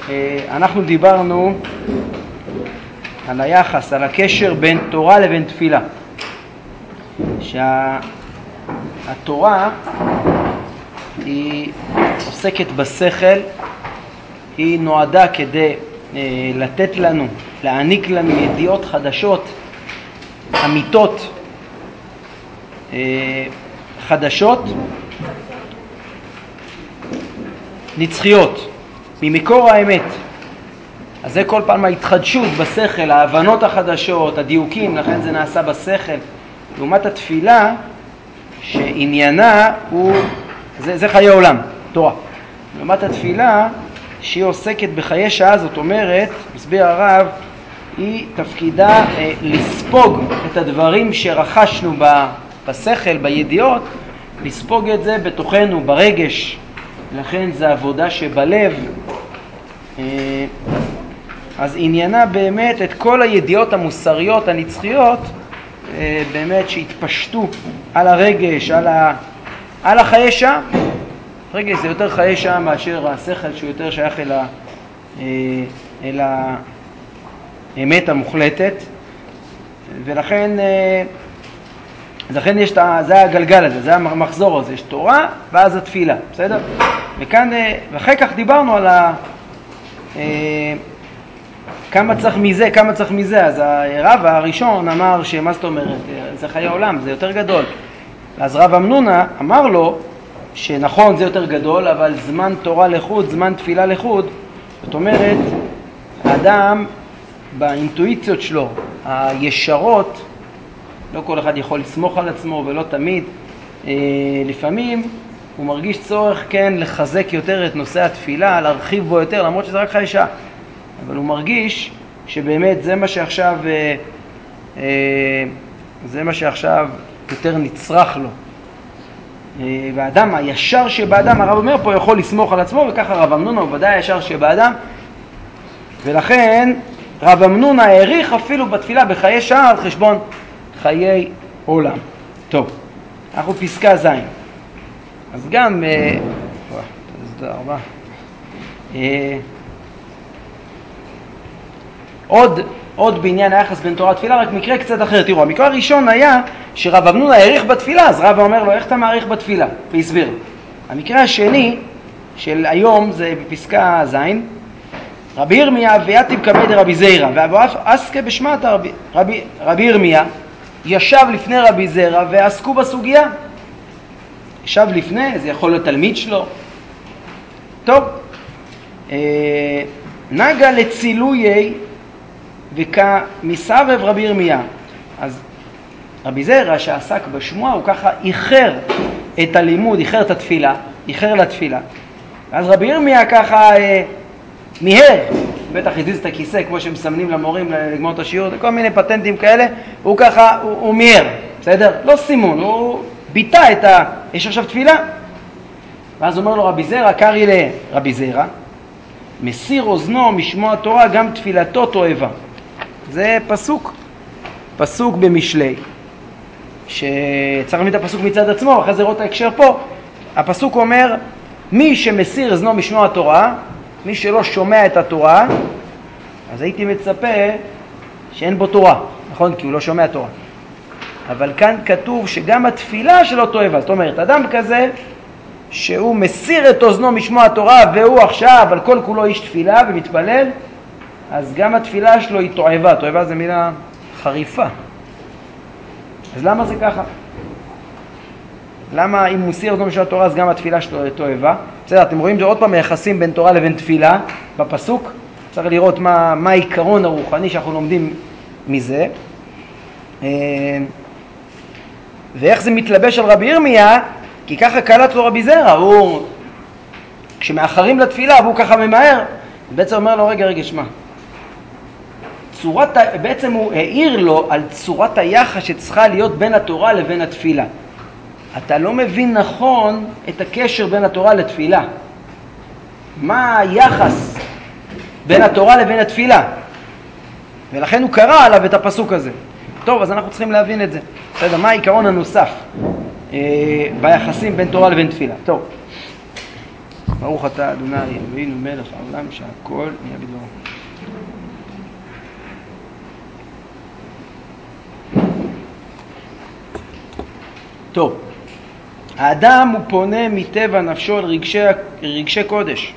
אנחנו דיברנו על היחס, על הקשר בין תורה לבין תפילה. שהתורה היא עוסקת בשכל, היא נועדה כדי לתת לנו, להעניק לנו ידיעות חדשות, אמיתות חדשות, נצחיות, ממקור האמת. אז זה כל פעם ההתחדשות בשכל, ההבנות החדשות, הדיוקים, לכן זה נעשה בשכל. לעומת התפילה, שעניינה הוא, זה חיי עולם, תורה. לעומת התפילה, שהיא עוסקת בחיי שעה, זאת אומרת, מסביר הרב, היא תפקידה לספוג את הדברים שרכשנו בשכל, בידיעות, לספוג את זה בתוכנו, ברגש. לכן זה עבודה שבלב. אז עניינה באמת את כל הידיעות המוסריות, הנצחיות, באמת שהתפשטו על הרגש, על החיי שעה. רגש זה יותר חיי שעה מאשר השכל שהוא יותר שייך אל האמת המוחלטת. ולכן יש זה הגלגל הזה, זה המחזור הזה, יש תורה ואז התפילה, בסדר? וכאן, ואחרי כך דיברנו על כמה צריך מזה, אז הרב הראשון אמר שמה זאת אומרת, זה חיי עולם, זה יותר גדול. אז רב אמנונה אמר לו שנכון זה יותר גדול, אבל זמן תורה לחוד, זמן תפילה לחוד, זאת אומרת, האדם באינטואיציות שלו, הישרות, לא כל אחד יכול לסמוך על עצמו ולא תמיד, לפעמים הוא מרגיש צורך כן לחזק יותר את נושא התפילה, להרחיב בו יותר, למרות שזה רק חיי שעה. אבל הוא מרגיש שבאמת זה מה שעכשיו יותר נצרך לו. והאדם הישר שבאדם, הרב אומר פה, יכול לסמוך על עצמו, וככה רב אמנונה הוא ודאי הישר שבאדם. ולכן רב אמנונה העריך אפילו בתפילה בחיי שעה על חשבון חיי עולם. טוב, אנחנו פסקה ז'. אז גם תודה רבה. עוד בעניין היחס בין תורה לתפילה, רק מקרה קצת אחר. תראו, המקרה הראשון היה שרב אמנונה העריך בתפילה, אז רב אומר לו, איך אתה מעריך בתפילה? והסביר. המקרה השני של היום זה בפסקה ז', רבי ירמיה ויתיב קמא דרבי זיירא, ואבו עסקה בשמת רבי ירמיה ישב לפני רבי זיירא ועסקו בסוגיה. ישב לפני, זה יכול להיות תלמיד שלו. טוב, נגע לצילויי וכמסרב רבי ירמיה. אז רבי זיירא שעסק בשמוע הוא ככה איחר את הלימוד, איחר את התפילה, איחר לתפילה. אז רבי ירמיה ככה מיהר, בטח הזיז את הכיסא כמו שמסמנים למורים לגמור את השיעור, כל מיני פטנטים כאלה, הוא ככה, הוא מיהר, בסדר? לא סימון, הוא ביטא יש עכשיו תפילה. ואז אומר לו רבי זיירא, קרי לרבי זיירא, מסיר אוזנו משמוע תורה גם תפילתו תועבה. זה פסוק במשלי, שצריך להבין את הפסוק מצד עצמו, אחרי זה רואה את ההקשר פה. הפסוק אומר, מי שמסיר אוזנו משמוע התורה, מי שלא שומע את התורה, אז הייתי מצפה שאין בו תורה, נכון? כי הוא לא שומע תורה. אבל כאן כתוב שגם התפילה שלו תועבה. זאת אומרת, אדם כזה שהוא מסיר את אוזנו משמוע התורה והוא עכשיו על כל כולו איש תפילה ומתפלל, אז גם התפילה שלו היא תועבה. תועבה זה מילה חריפה. אז למה זה ככה? למה אם הוא מסיר אוזנו משמוע התורה אז גם התפילה שלו תועבה? בסדר, אתם רואים זה עוד פעם היחסים בין תורה לבין תפילה בפסוק. צריך לראות מה העיקרון הרוחני שאנחנו לומדים מזה. ואיך זה מתלבש על רבי ירמיה, כי ככה קלט לו רבי זיירא, הוא כשמאחרים לתפילה והוא ככה ממהר, בעצם אומר לו רגע שמע, בעצם הוא העיר לו על צורת היחס שצריכה להיות בין התורה לבין התפילה. אתה לא מבין נכון את הקשר בין התורה לתפילה. מה היחס בין התורה לבין התפילה? ולכן הוא קרא עליו את הפסוק הזה. טוב, אז אנחנו צריכים להבין את זה. בסדר, מה העיקרון הנוסף ביחסים בין תורה לבין תפילה? טוב. ברוך אתה אדוני אלוהינו מלך העולם שהכל נהיה בדברו. טוב, האדם הוא פונה מטבע נפשו על רגשי קודש,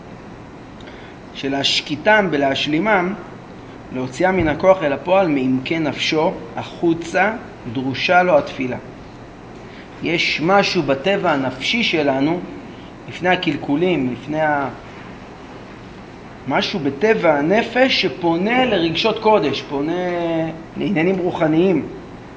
שלהשקיטם ולהשלימם, להוציאה מן הכוח אל הפועל מעמקי נפשו, החוצה דרושה לו התפילה. יש משהו בטבע הנפשי שלנו, לפני הקלקולים, משהו בטבע הנפש שפונה לרגשות קודש, פונה לעניינים רוחניים.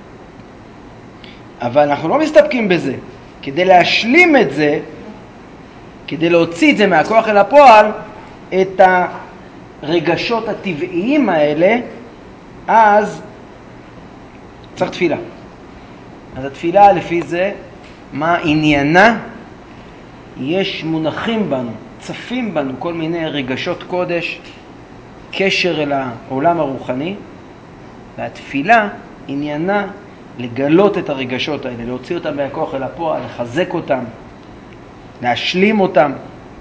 אבל אנחנו לא מסתפקים בזה. כדי להשלים את זה, כדי להוציא את זה מהכוח אל הפועל, את הרגשות הטבעיים האלה, אז צריך תפילה. אז התפילה לפי זה, מה עניינה? יש מונחים בנו, צפים בנו כל מיני רגשות קודש, קשר אל העולם הרוחני, והתפילה עניינה לגלות את הרגשות האלה, להוציא אותם מהכוח אל הפועל, לחזק אותם, להשלים אותם.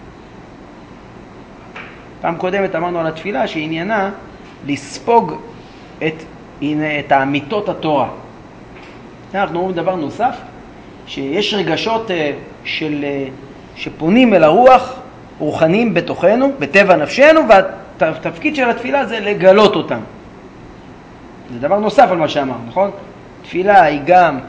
פעם קודמת אמרנו על התפילה שעניינה לספוג את האמיתות התורה. אנחנו אומרים דבר נוסף, שיש רגשות שפונים אל הרוח, רוחניים בתוכנו, בטבע נפשנו, והתפקיד של התפילה זה לגלות אותם. זה דבר נוסף על מה שאמרנו, נכון? תפילה היא גם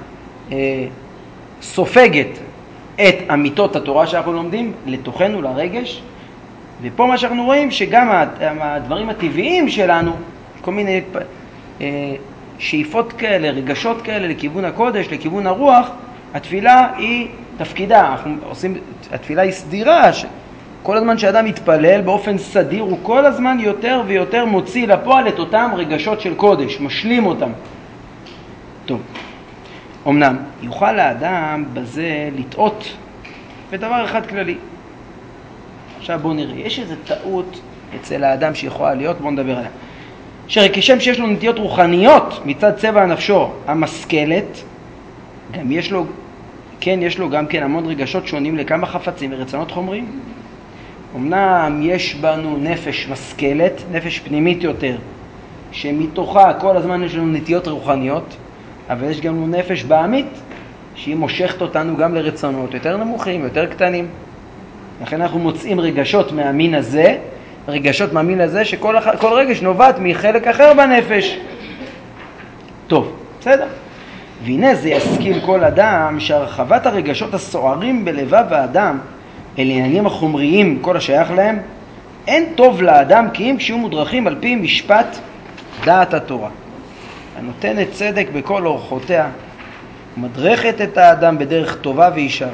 סופגת את אמיתות התורה שאנחנו לומדים לתוכנו, לרגש, ופה מה שאנחנו רואים שגם הדברים הטבעיים שלנו, כל מיני שאיפות כאלה, רגשות כאלה לכיוון הקודש, לכיוון הרוח, התפילה היא תפקידה. התפילה היא סדירה, כל הזמן שאדם מתפלל באופן סדיר, הוא כל הזמן יותר ויותר מוציא לפועל את אותם רגשות של קודש, משלים אותם. טוב, אמנם יוכל האדם בזה לטעות בדבר אחד כללי. עכשיו בואו נראה, יש איזו טעות אצל האדם שיכולה להיות, בואו נדבר עליה. כשם שיש לו נטיות רוחניות מצד צבע נפשו המשכלת, גם יש לו גם כן המון רגשות שונים לכמה חפצים ורצונות חומריים. אמנם יש בנו נפש משכלת, נפש פנימית יותר, שמתוכה כל הזמן יש לנו נטיות רוחניות, אבל יש גם נפש בעמית שהיא מושכת אותנו גם לרצונות יותר נמוכים, יותר קטנים. לכן אנחנו מוצאים רגשות מהמין הזה, שכל רגש נובעת מחלק אחר בנפש. טוב, בסדר. והנה זה ישכיל כל אדם שהרחבת הרגשות הסוערים בלבב האדם אל עניינים החומריים, כל השייך להם, אין טוב לאדם כי אם כשהוא מודרכים על פי משפט דעת התורה, הנותנת צדק בכל אורחותיה, ומדרכת את האדם בדרך טובה וישרה.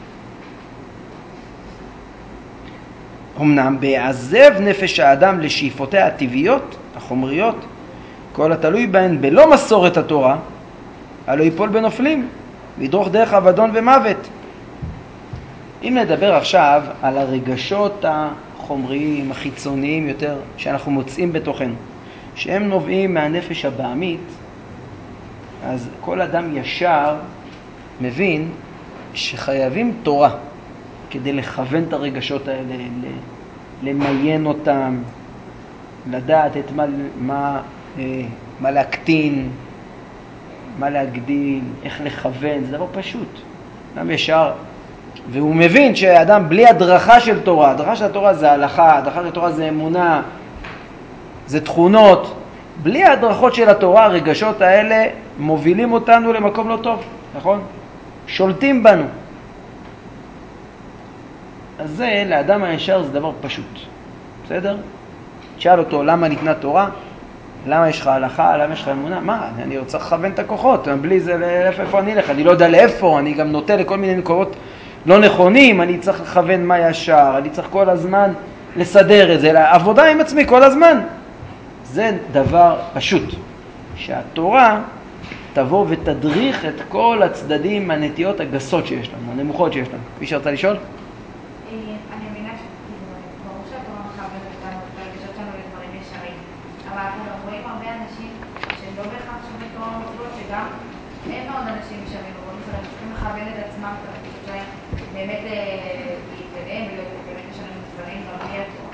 אמנם בעזב נפש האדם לשאיפותיה הטבעיות, החומריות, כל התלוי בהן בלא מסורת התורה, הלא ייפול בנופלים, וידרוך דרך אבדון ומוות. אם נדבר עכשיו על הרגשות החומריים, החיצוניים יותר, שאנחנו מוצאים בתוכנו, שהם נובעים מהנפש הבעמית, אז כל אדם ישר מבין שחייבים תורה כדי לכוון את הרגשות האלה, למיין אותם, לדעת את מה להקטין, מה להגדיל, איך לכוון, זה דבר פשוט. אדם ישר, והוא מבין שהאדם בלי הדרכה של תורה, הדרכה של התורה זה הלכה, הדרכה של התורה זה אמונה, זה תכונות, בלי ההדרכות של התורה, הרגשות האלה מובילים אותנו למקום לא טוב, נכון? שולטים בנו. אז זה, לאדם הישר זה דבר פשוט, בסדר? תשאל אותו, למה ניתנה תורה? למה יש לך הלכה? למה יש לך אמונה? מה? אני רוצה לכוון את הכוחות, בלי זה איפה אני אלך? אני לא יודע לאיפה, אני גם נוטה לכל מיני מקורות לא נכונים, אני צריך לכוון מה ישר, אני צריך כל הזמן לסדר את זה, עבודה עם עצמי כל הזמן. זה דבר פשוט, שהתורה תבוא ותדריך את כל הצדדים, הנטיות הגסות שיש לנו, הנמוכות שיש לנו. מי שרצה לשאול? אני מבינה ברור שהתורה מכוונת אותנו, את הרגשות שלנו לדברים ישרים, אבל אנחנו גם רואים הרבה אנשים שהם לא בהכרח שומעים תורה ומצוות, שגם אין מאוד אנשים ישרים, רואים שהם צריכים לכוון את עצמם, את הרגשות שלהם באמת להתקדם ולהיות מוסריים גם בלי התורה.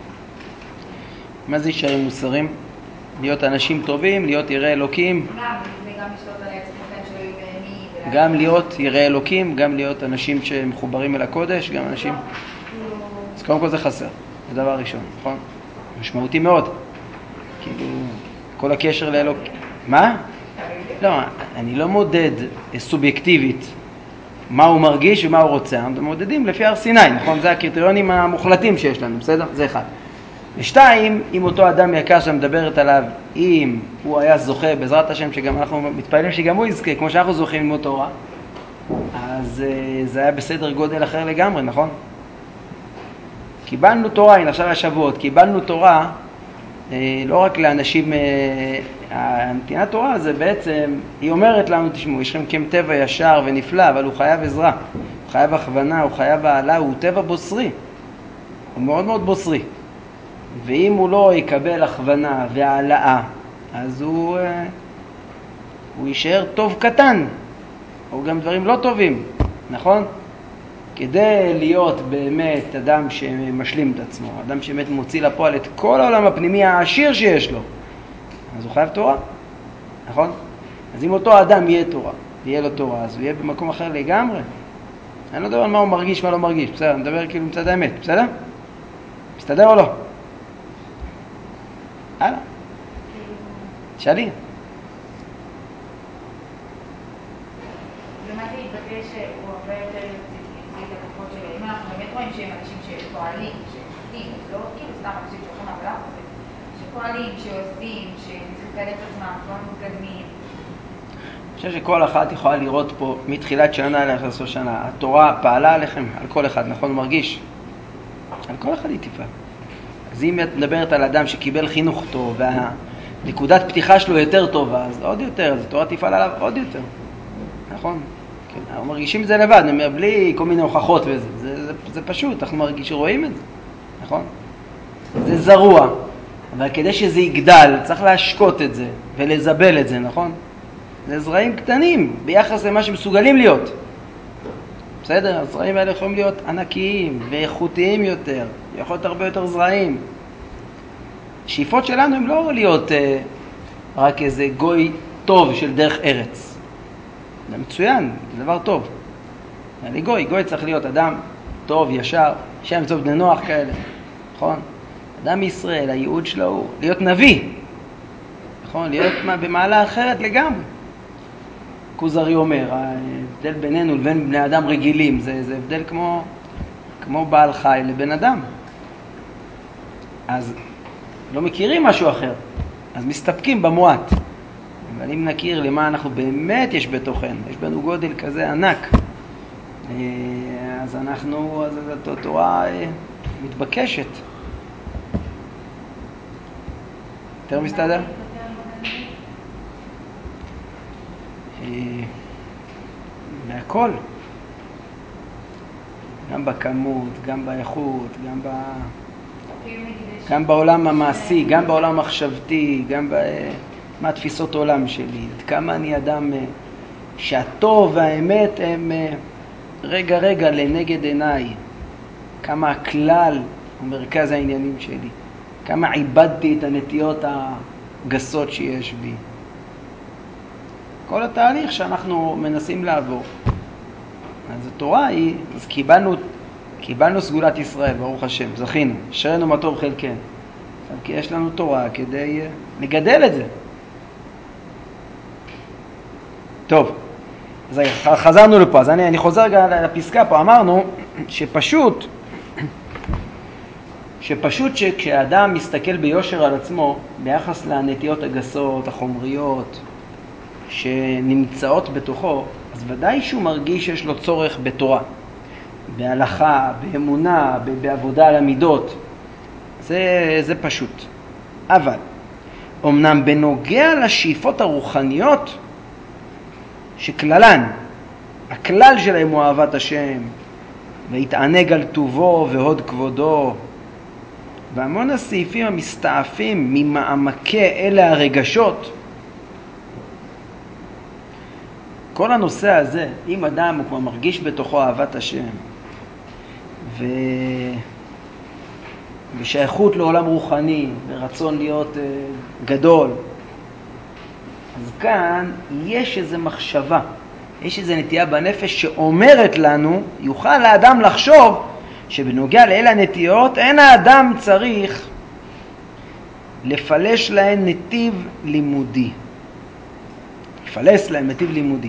מה זה ישרים מוסריים? להיות אנשים טובים, להיות יראי אלוקים. גם, וגם לשלוט על העצמותיהם שלא יהיו בהמי. גם להיות יראי אלוקים, גם להיות אנשים שמחוברים אל הקודש, גם אנשים... אז קודם כל זה חסר, זה דבר ראשון, נכון? משמעותי מאוד. כאילו, כל הקשר לאלוק... מה? לא, אני לא מודד סובייקטיבית מה הוא מרגיש ומה הוא רוצה. אנחנו מודדים לפי הר סיני, נכון? זה הקריטריונים המוחלטים שיש לנו, בסדר? זה אחד. ושתיים, אם אותו אדם יקר שמדברת עליו, אם הוא היה זוכה בעזרת השם, שגם אנחנו מתפעלים שגם הוא יזכה, כמו שאנחנו זוכים ללמוד תורה, אז זה היה בסדר גודל אחר לגמרי, נכון? קיבלנו תורה, הנה עכשיו השבועות, קיבלנו תורה לא רק לאנשים, הנתינת תורה זה בעצם, היא אומרת לנו, תשמעו, יש לכם כאם טבע ישר ונפלא, אבל הוא חייב עזרה, הוא חייב הכוונה, הוא חייב העלה, הוא טבע בוסרי, הוא מאוד מאוד בוסרי. ואם הוא לא יקבל הכוונה והעלאה, אז הוא יישאר טוב קטן, או גם דברים לא טובים, נכון? כדי להיות באמת אדם שמשלים את עצמו, אדם שבאמת מוציא לפועל את כל העולם הפנימי העשיר שיש לו, אז הוא חייב תורה, נכון? אז אם אותו אדם יהיה תורה, יהיה לו תורה, אז הוא יהיה במקום אחר לגמרי. אני לא מדבר על מה הוא מרגיש, מה לא מרגיש, בסדר? אני מדבר כאילו מצד האמת, בסדר? מסתדר או לא? הלאה. שאלי. ומה זה יתבטא שהוא הרבה יותר יוציא את הכוחות שלו? אם אנחנו באמת רואים שהם אנשים שפועלים, ששותים, לא כאילו סתם אנשים שהולכים לעבודה כזה, שפועלים, שעושים, שניסו לקדם את עצמם, לא מתקדמים. אני חושב שכל אחת יכולה לראות פה מתחילת שנה לאחר סוף שנה. התורה פעלה עליכם, על כל אחד, נכון? הוא מרגיש. על כל אחד היא תפעל. אז אם את מדברת על אדם שקיבל חינוך טוב והנקודת פתיחה שלו יותר טובה, אז עוד יותר, אז התורה תפעל עליו עוד יותר. נכון? כן, אנחנו מרגישים את זה לבד, אני אומר, בלי כל מיני הוכחות וזה. זה פשוט, אנחנו מרגישים, רואים את זה. נכון? זה זרוע. אבל כדי שזה יגדל, צריך להשקות את זה ולזבל את זה, נכון? זה זרעים קטנים ביחס למה שמסוגלים להיות. בסדר? הזרעים האלה יכולים להיות ענקיים ואיכותיים יותר. יכול להיות הרבה יותר זרעים. שאיפות שלנו הם לא להיות רק איזה גוי טוב של דרך ארץ. זה מצוין, זה דבר טוב. אני גוי צריך להיות אדם טוב, ישר, שם טוב בני נוח כאלה. נכון? אדם מישראל, הייעוד שלו הוא להיות נביא. נכון? להיות במעלה אחרת לגמרי. כוזרי אומר, ההבדל בינינו לבין בני אדם רגילים, זה הבדל כמו בעל חי לבן אדם. אז לא מכירים משהו אחר, אז מסתפקים במועט. אבל אם נכיר למה אנחנו באמת יש בתוכן, יש בנו גודל כזה ענק, אז התורה מתבקשת. יותר מסתדר? בהכל. גם בכמות, גם באיכות, גם בעולם המעשי, גם בעולם המחשבתי, גם מה תפיסות עולם שלי. עד כמה אני אדם שהטוב והאמת הם רגע לנגד עיניי. כמה הכלל הוא מרכז העניינים שלי. כמה עיבדתי את הנטיות הגסות שיש בי. כל התהליך שאנחנו מנסים לעבור. אז התורה היא, אז קיבלנו סגולת ישראל, ברוך השם, זכינו, אשרינו מה טוב חלקנו. כי יש לנו תורה כדי לגדל את זה. טוב, אז חזרנו לפה, אז אני חוזר לפסקה פה, אמרנו שפשוט שכשאדם מסתכל ביושר על עצמו, ביחס לנטיות הגסות, החומריות, שנמצאות בתוכו, אז ודאי שהוא מרגיש שיש לו צורך בתורה, בהלכה, באמונה, בעבודה על המידות. זה פשוט. אבל, אמנם בנוגע לשאיפות הרוחניות, שכללן, הכלל שלהם הוא אהבת השם, והתענג על טובו והוד כבודו, והמון הסעיפים המסתעפים ממעמקי אלה הרגשות, כל הנושא הזה, אם אדם הוא כבר מרגיש בתוכו אהבת השם, בשייכות לעולם רוחני, ברצון להיות גדול. אז כאן יש איזו מחשבה, יש איזו נטייה בנפש שאומרת לנו, יוכל האדם לחשוב שבנוגע לאלה הנטיות, אין האדם צריך לפלש להן נתיב לימודי. לפלס להן נתיב לימודי.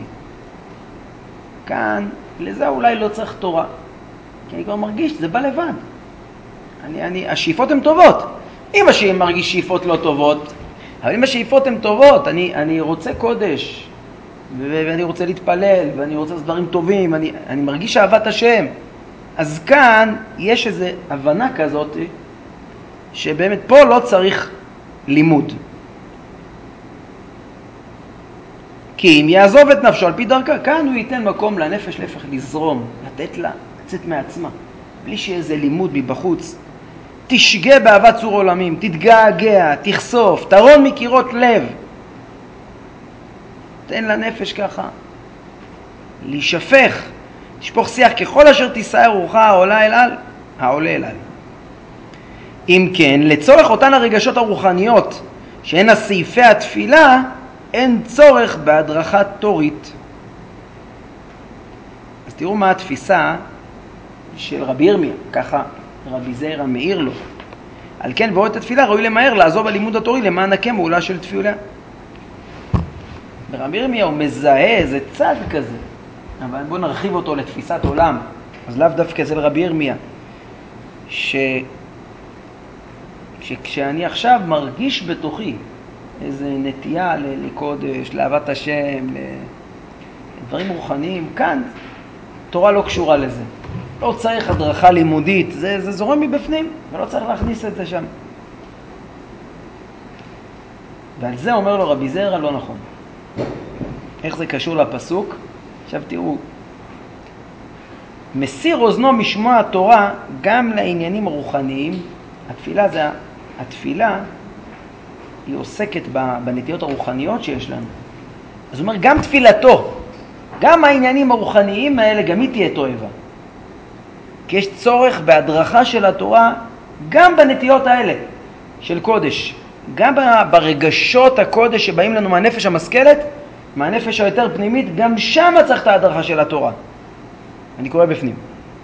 כאן, לזה אולי לא צריך תורה. כי אני כבר מרגיש, זה בא לבד. השאיפות הן טובות. אם מרגיש שאיפות לא טובות, אבל אם השאיפות הן טובות, אני רוצה קודש, ואני רוצה להתפלל, ואני רוצה דברים טובים, אני מרגיש אהבת השם. אז כאן יש איזו הבנה כזאת, שבאמת פה לא צריך לימוד. כי אם יעזוב את נפשו על פי דרכה, כאן הוא ייתן מקום לנפש להפך לזרום, לתת לה, לצאת מעצמה, בלי שיהיה איזה לימוד מבחוץ. תשגה באהבת צור עולמים, תתגעגע, תחשוף, תרון מקירות לב. תן לנפש ככה להישפך, תשפוך שיח ככל אשר תישא רוחה העולה אל על, העולה אל על. אם כן, לצורך אותן הרגשות הרוחניות שהן הסעיפי התפילה, אין צורך בהדרכה תורית. אז תראו מה התפיסה של רבי ירמיה, ככה רבי זעירא מעיר לו. על כן ועוד את התפילה ראוי למהר לעזוב הלימוד התורי למען הקם מעולה של תפילה. ברבי ירמיה הוא מזהה איזה צד כזה, אבל בואו נרחיב אותו לתפיסת עולם. אז לאו דווקא זה לרבי ירמיה, שכשאני עכשיו מרגיש בתוכי איזה נטייה לקודש, לאהבת השם, לדברים רוחניים, כאן תורה לא קשורה לזה. לא צריך הדרכה לימודית, זה זורם מבפנים, ולא צריך להכניס את זה שם. ועל זה אומר לו רבי זעירא לא נכון. איך זה קשור לפסוק? עכשיו תראו, מסיר אוזנו משמוע התורה גם לעניינים הרוחניים. התפילה היא עוסקת בנטיות הרוחניות שיש לנו. אז הוא אומר, גם תפילתו, גם העניינים הרוחניים האלה, גם היא תהיה תועבה. כי יש צורך בהדרכה של התורה גם בנטיות האלה של קודש. גם ברגשות הקודש שבאים לנו מהנפש המשכלת, מהנפש היותר פנימית, גם שם צריך את ההדרכה של התורה. אני קורא בפנים.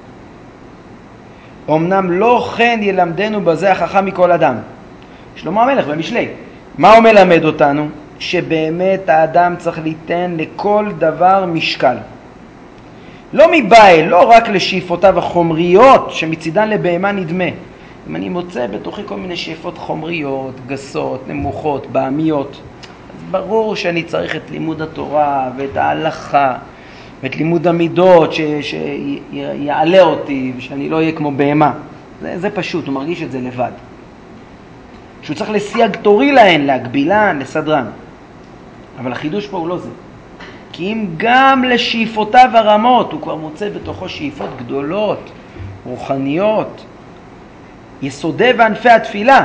אמנם לא כן ילמדנו בזה החכם מכל אדם. שלמה המלך במשלי. מה הוא מלמד אותנו? שבאמת האדם צריך ליתן לכל דבר משקל. לא מבעל, לא רק לשאיפותיו החומריות שמצידן לבהמה נדמה. אם אני מוצא בתוכי כל מיני שאיפות חומריות, גסות, נמוכות, בעמיות, אז ברור שאני צריך את לימוד התורה ואת ההלכה ואת לימוד המידות שיעלה אותי ושאני לא אהיה כמו בהמה. זה פשוט, הוא מרגיש את זה לבד. שהוא צריך לסייג תורי להן, להגבילן, לסדרן. אבל החידוש פה הוא לא זה. כי אם גם לשאיפותיו הרמות, הוא כבר מוצא בתוכו שאיפות גדולות, רוחניות, יסודי וענפי התפילה.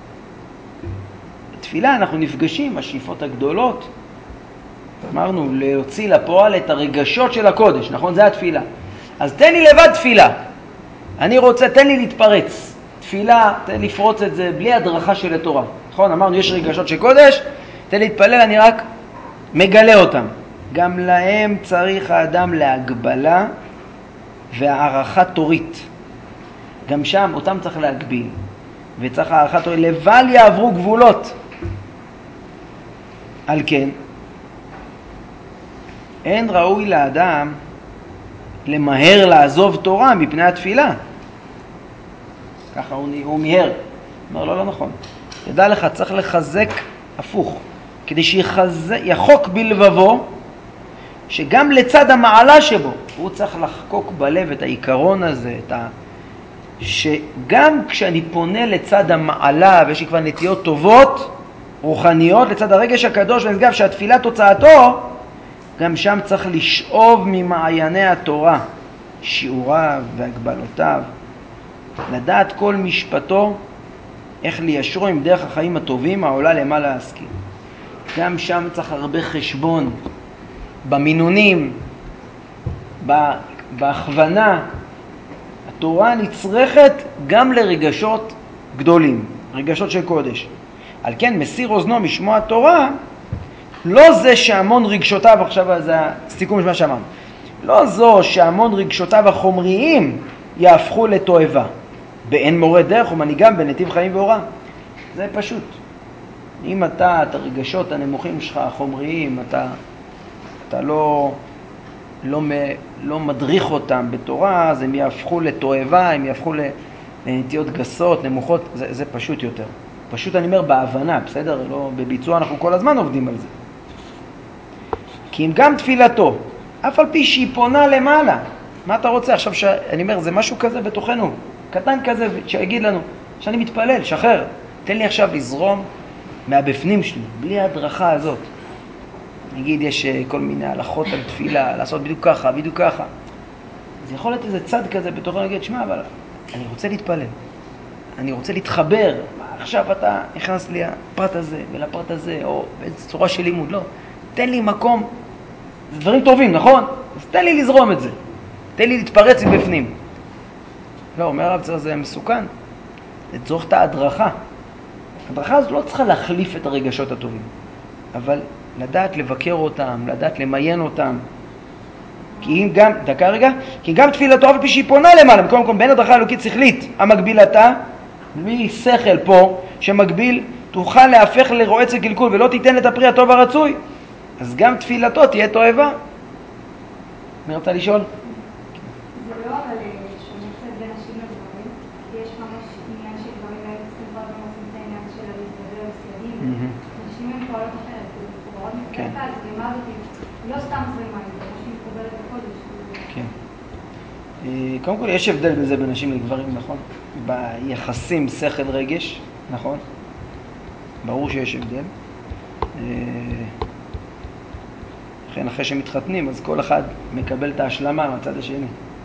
בתפילה אנחנו נפגשים, השאיפות הגדולות, אמרנו, להוציא לפועל את הרגשות של הקודש, נכון? זה התפילה. אז תן לי לבד תפילה. אני רוצה, תן לי להתפרץ. תפילה, תן לפרוץ את זה בלי הדרכה של התורה. נכון? אמרנו, יש רגשות של קודש, תן להתפלל, אני רק מגלה אותם. גם להם צריך האדם להגבלה והערכה תורית. גם שם אותם צריך להגביל. וצריך הערכה תורית. לבל יעברו גבולות. על כן, אין ראוי לאדם למהר לעזוב תורה מפני התפילה. ככה הוא מיהר. אומר, לא נכון. ידע לך, צריך לחזק הפוך. כדי שיחוק בלבבו, שגם לצד המעלה שבו, הוא צריך לחקוק בלב את העיקרון הזה, שגם כשאני פונה לצד המעלה, ויש לי כבר נטיות טובות, רוחניות, לצד הרגש הקדוש ונשגב שהתפילה תוצאתו, גם שם צריך לשאוב ממעייני התורה, שיעוריו והגבלותיו, לדעת כל משפטו, איך ליישרו עם דרך החיים הטובים העולה למעלה להשכיל. גם שם צריך הרבה חשבון, במינונים, בהכוונה. התורה נצרכת גם לרגשות גדולים, רגשות של קודש. על כן מסיר אוזנו משמוע תורה, לא זה שהמון רגשותיו, עכשיו זה הסיכום של מה שאמרנו, לא זו שהמון רגשותיו החומריים יהפכו לתועבה, באין מורה דרך ומנהיגם בנתיב חיים ואורה. זה פשוט. אם אתה, את הרגשות הנמוכים שלך, החומריים, אתה לא מדריך אותם בתורה, אז הם יהפכו לתועבה, הם יהפכו לנטיות גסות, נמוכות, זה פשוט יותר. פשוט אני אומר בהבנה, בסדר? לא, בביצוע אנחנו כל הזמן עובדים על זה. כי אם גם תפילתו, אף על פי שהיא פונה למעלה, מה אתה רוצה עכשיו אני אומר, זה משהו כזה בתוכנו, קטן כזה, שיגיד לנו, שאני מתפלל, שחרר, תן לי עכשיו לזרום מהבפנים שלי, בלי ההדרכה הזאת. נגיד, יש כל מיני הלכות על תפילה, לעשות בדיוק ככה, בדיוק ככה. אז יכול להיות איזה צד כזה בתוכנו, נגיד, שמע, אבל אני רוצה להתפלל, אני רוצה להתחבר, עכשיו אתה נכנס לי לפרט הזה ולפרט הזה, או באיזו צורה של לימוד, לא. תן לי מקום, זה דברים טובים, נכון? אז תן לי לזרום את זה, תן לי להתפרץ מבפנים. לא, אומר הרב צר, זה מסוכן, זה צורך את ההדרכה. ההדרכה הזאת לא צריכה להחליף את הרגשות הטובים, אבל לדעת לבקר אותם, לדעת למיין אותם. כי אם גם, דקה רגע, כי גם תפילתו אף על פי שהיא פונה למעלה, מקום בין הדרכה אלוקית שכלית, המגבילתה, בלי שכל פה, שמגביל, תוכל להפך לרועץ וקלקול, ולא תיתן את הפרי הטוב הרצוי. אז גם תפילתו תהיה תועבה. מי רוצה לשאול? זה לא אבל שונה קצת בין נשים לגברים, כי יש ממש עניין שגברים לא יוצאים כבר גם עושים את העניין של להתגבר בסייגים, נשים הן פועלות אחרת, זה מאוד מתקלפה, אז לימד אותי, לא סתם זרימה, זה נשים מקובלת בקודש. כן. קודם כל יש הבדל בזה בין נשים לגברים, נכון? ביחסים שכל רגש, נכון? ברור שיש הבדל. לכן אחרי שמתחתנים, אז כל אחד מקבל את ההשלמה מהצד השני.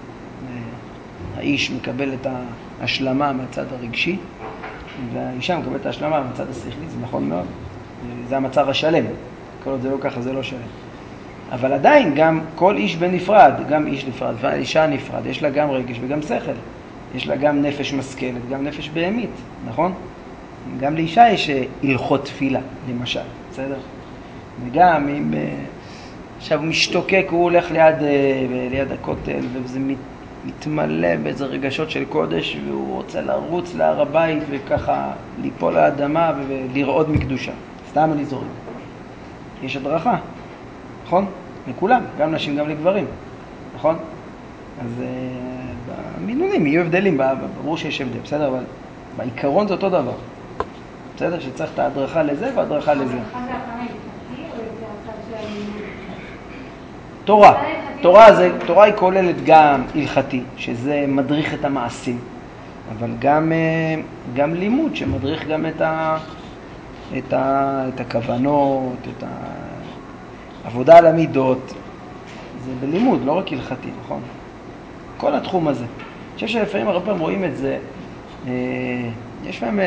האיש מקבל את ההשלמה מהצד הרגשי, והאישה מקבל את ההשלמה מהצד השכלי, זה נכון מאוד. זה המצב השלם. כל עוד זה לא ככה, זה לא שלם. אבל עדיין גם כל איש בנפרד, גם איש נפרד והאישה נפרד, יש לה גם רגש וגם שכל. יש לה גם נפש משכלת, גם נפש בהמית, נכון? גם לאישה יש הלכות תפילה, למשל, בסדר? וגם אם עכשיו הוא משתוקק, הוא הולך ליד הכותל, וזה מתמלא באיזה רגשות של קודש, והוא רוצה לרוץ להר הבית וככה ליפול לאדמה ולרעוד מקדושה. סתם אני זורק. יש הדרכה, נכון? לכולם, גם נשים, גם לגברים, נכון? אז במינונים יהיו הבדלים, ברור שיש הבדל, בסדר? אבל בעיקרון זה אותו דבר. בסדר? שצריך את ההדרכה לזה וההדרכה לזה. ההדרכה זה הפן ההלכתי או זה הצד של הלימוד? תורה היא כוללת גם הלכתי, שזה מדריך את המעשים, אבל גם לימוד שמדריך גם את הכוונות, את העבודה על המידות. זה בלימוד, לא רק הלכתי, נכון? כל התחום הזה. אני חושב שלפעמים הרבה פעמים רואים את זה, יש להם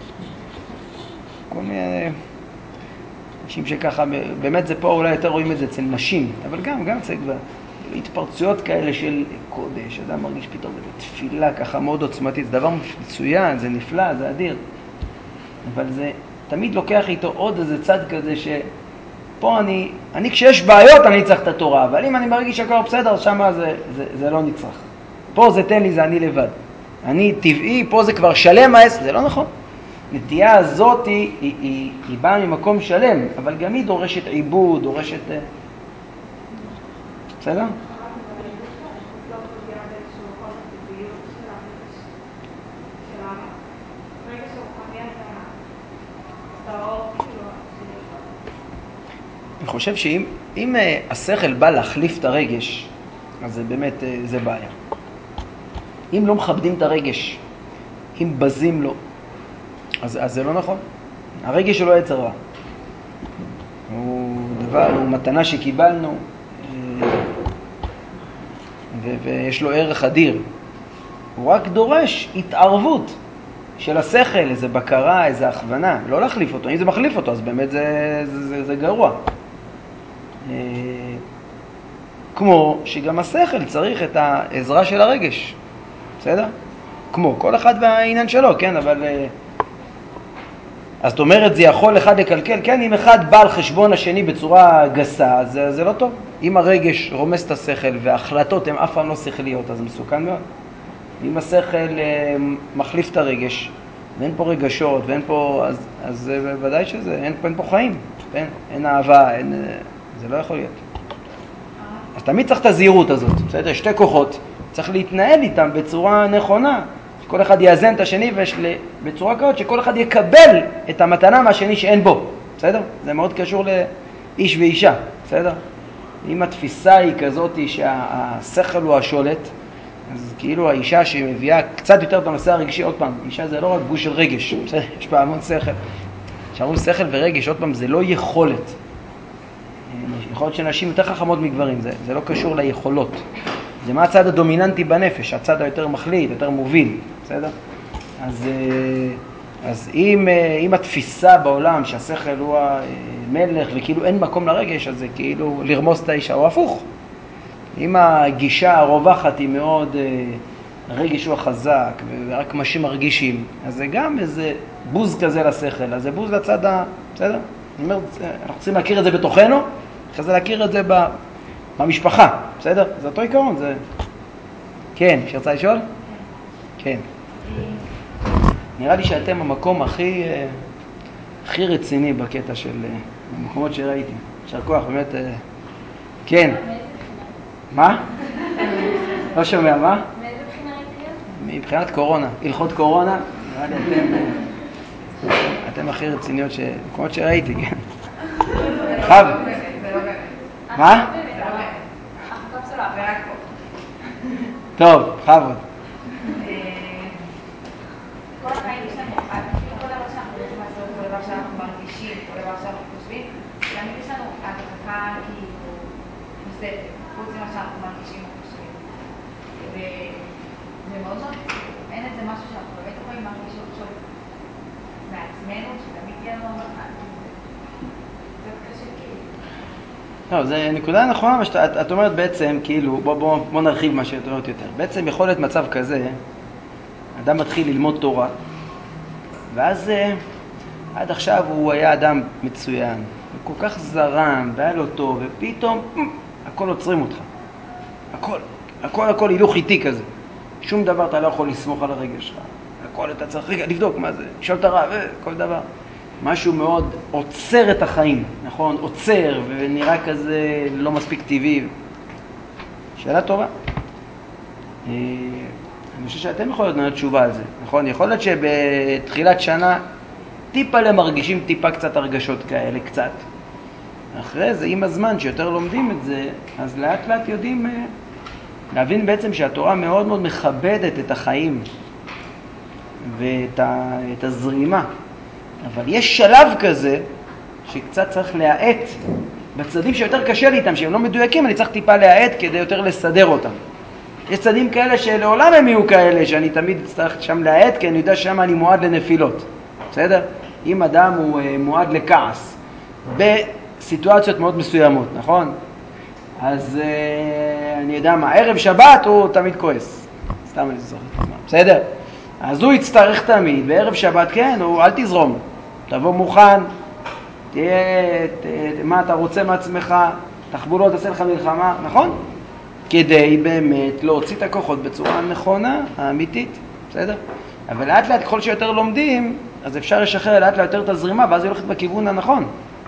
כל מיני אנשים שככה, באמת זה פה אולי יותר רואים את זה אצל נשים, אבל גם אצל כבר התפרצויות כאלה של קודש, אדם מרגיש פתאום תפילה ככה מאוד עוצמתית, זה דבר מצוין, זה נפלא, זה אדיר, אבל זה תמיד לוקח איתו עוד איזה צד כזה שפה אני כשיש בעיות אני צריך את התורה, אבל אם אני מרגיש שהכל בסדר, שמה זה לא נצרך. פה זה תן לי, זה אני לבד. אני טבעי, פה זה כבר שלם זה לא נכון. נטייה הזאת היא באה ממקום שלם, אבל גם היא דורשת עיבוד, דורשת... בסדר? אני חושב שאם השכל בא להחליף את הרגש, אז זה באמת, זה בעיה. אם לא מכבדים את הרגש, אם בזים לו, אז זה לא נכון. הרגש שלו יצר רע. הוא מתנה שקיבלנו, ויש לו ערך אדיר. הוא רק דורש התערבות של השכל, איזו בקרה, איזו הכוונה, לא להחליף אותו. אם זה מחליף אותו, אז באמת זה גרוע. כמו שגם השכל צריך את העזרה של הרגש. בסדר? כמו, כל אחד והעניין שלו, כן, אבל... אז זאת אומרת, זה יכול אחד לקלקל, כן, אם אחד בא על חשבון השני בצורה גסה, אז זה לא טוב. אם הרגש רומס את השכל וההחלטות הן אף פעם לא שכליות, אז זה מסוכן מאוד. אם השכל מחליף את הרגש, ואין פה רגשות, ואין פה, אז ודאי שזה, אין פה חיים, אין אהבה, זה לא יכול להיות. אז תמיד צריך את הזהירות הזאת, בסדר? שתי כוחות, צריך להתנהל איתם בצורה נכונה, שכל אחד יאזן את השני בצורה כזאת, שכל אחד יקבל את המתנה מהשני שאין בו, בסדר? זה מאוד קשור לאיש ואישה, בסדר? אם התפיסה היא כזאת שהשכל הוא השולט, אז כאילו האישה שמביאה קצת יותר את הנושא הרגשי, עוד פעם, אישה זה לא רק גוש של רגש, בסדר? יש בה המון שכל. שאומרים שכל ורגש, עוד פעם, זה לא יכולת. יכול להיות שנשים יותר חכמות מגברים, זה לא קשור ליכולות. זה מה הצד הדומיננטי בנפש, הצד היותר מחליט, יותר מוביל, בסדר? אז אם התפיסה בעולם שהשכל הוא המלך וכאילו אין מקום לרגש, אז זה כאילו לרמוס את האישה, או הפוך. אם הגישה הרווחת היא מאוד, הרגש הוא החזק ורק משהו מרגישים, אז זה גם איזה בוז כזה לשכל, אז זה בוז לצד בסדר? אני אומר, אנחנו צריכים להכיר את זה בתוכנו, אחרי זה להכיר את זה במשפחה, בסדר? זה אותו עיקרון, זה... כן, שרצה לשאול? כן. נראה לי שאתם המקום הכי רציני בקטע של המקומות שראיתי. יישר כוח, באמת... כן. מה? לא שומע, מה? מאיזה בחינה ראיתי? מבחינת קורונה, הלכות קורונה, נראה לי אתם הכי רציניות במקומות שראיתי, כן. חב. מה? טוב, חבוד. כל החיים שלנו, כל דבר שאנחנו רוצים לעשות, כל דבר שאנחנו מרגישים, כל דבר שאנחנו חושבים, תמיד יש לנו הדרכה כאילו נוספת, חוץ ממה שאנחנו מרגישים וחושבים. וזה מאוד מאוד, אין איזה משהו שאנחנו באמת יכולים להרגיש עכשיו מעצמנו, שתמיד תהיה לנו הדרכה. זה קשה כאילו. לא, זה נקודה נכונה, את אומרת בעצם, כאילו, בוא נרחיב מה שאת אומרת יותר. בעצם יכול להיות מצב כזה, אדם מתחיל ללמוד תורה, ואז עד עכשיו הוא היה אדם מצוין, וכל כך זרם, והיה לו טוב, ופתאום הכל עוצרים אותך. הכל הילוך איטי כזה. שום דבר אתה לא יכול לסמוך על הרגש שלך. הכל אתה צריך רגע לבדוק מה זה, לשאול את הרב, כל דבר. משהו מאוד עוצר את החיים, נכון? עוצר ונראה כזה לא מספיק טבעי. שאלה טובה. אני חושב שאתם יכולים לתת תשובה על זה, נכון? יכול להיות שבתחילת שנה טיפה למרגישים טיפה קצת הרגשות כאלה, קצת. אחרי זה, עם הזמן שיותר לומדים את זה, אז לאט לאט יודעים להבין בעצם שהתורה מאוד מאוד מכבדת את החיים ואת הזרימה. אבל יש שלב כזה שקצת צריך להאט בצדדים שיותר קשה לי איתם, שהם לא מדויקים, אני צריך טיפה להאט כדי יותר לסדר אותם. יש צדדים כאלה שלעולם הם יהיו כאלה, שאני תמיד צריך שם להאט, כי אני יודע שם אני מועד לנפילות. בסדר? אם אדם הוא מועד לכעס, בסיטואציות מאוד מסוימות, נכון? אז אני יודע מה, ערב שבת הוא תמיד כועס. סתם אני זוכר. בסדר? אז הוא יצטרך תמיד, בערב שבת כן, אל תזרום. תבוא מוכן, מה אתה רוצה מעצמך, תחבולות, תעשה לך מלחמה, נכון? כדי באמת להוציא את הכוחות בצורה נכונה, האמיתית, בסדר? אבל לאט לאט ככל שיותר לומדים, אז אפשר לשחרר לאט לאט יותר את הזרימה, ואז היא הולכת בכיוון הנכון.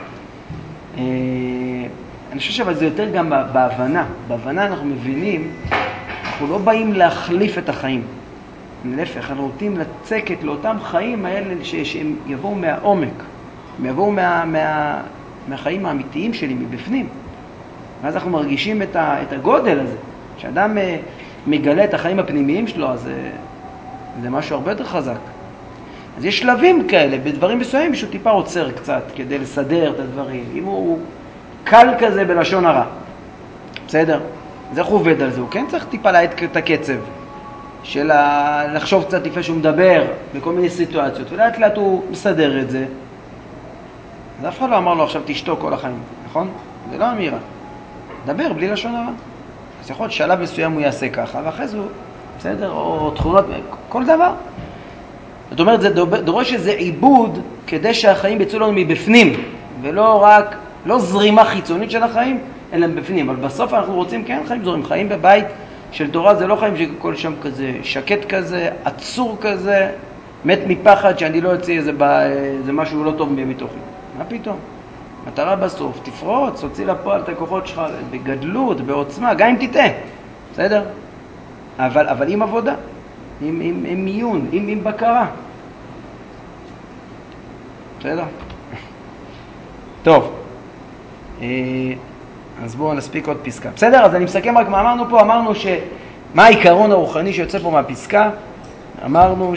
אני חושב אבל זה יותר גם בהבנה. בהבנה אנחנו מבינים, אנחנו לא באים להחליף את החיים. להפך, אנחנו רוצים לצקת לאותם חיים האלה שהם יבואו מהעומק, הם יבואו מהחיים האמיתיים שלי, מבפנים. ואז אנחנו מרגישים את הגודל הזה. כשאדם מגלה את החיים הפנימיים שלו, אז זה משהו הרבה יותר חזק. אז יש שלבים כאלה, בדברים מסוימים מישהו טיפה עוצר קצת כדי לסדר את הדברים. אם הוא קל כזה בלשון הרע, בסדר? אז איך הוא עובד על זה? הוא כן צריך טיפה להאט את הקצב של לחשוב קצת לפני שהוא מדבר בכל מיני סיטואציות, ולאט לאט הוא מסדר את זה. אז אף אחד לא אמר לו עכשיו תשתוק כל החיים, נכון? זה לא אמירה. דבר בלי לשון הרע. אז יכול להיות שלב מסוים הוא יעשה ככה, ואחרי זה הוא בסדר? או תכונות, כל דבר. זאת אומרת, זה דורש איזה עיבוד כדי שהחיים יצאו לנו מבפנים, ולא רק, לא זרימה חיצונית של החיים, אלא מבפנים. אבל בסוף אנחנו רוצים, כן, חיים זורים. חיים בבית של תורה זה לא חיים שכל שם כזה שקט כזה, עצור כזה, מת מפחד שאני לא יוצא איזה משהו לא טוב מתוכי. מה פתאום? מטרה בסוף, תפרוץ, הוציא לפועל את הכוחות שלך בגדלות, בעוצמה, גם אם תטעה, בסדר? אבל עם עבודה, עם מיון, עם בקרה. בסדר? טוב, אז בואו נספיק עוד פסקה. בסדר? אז אני מסכם רק מה אמרנו פה. אמרנו מה העיקרון הרוחני שיוצא פה מהפסקה. אמרנו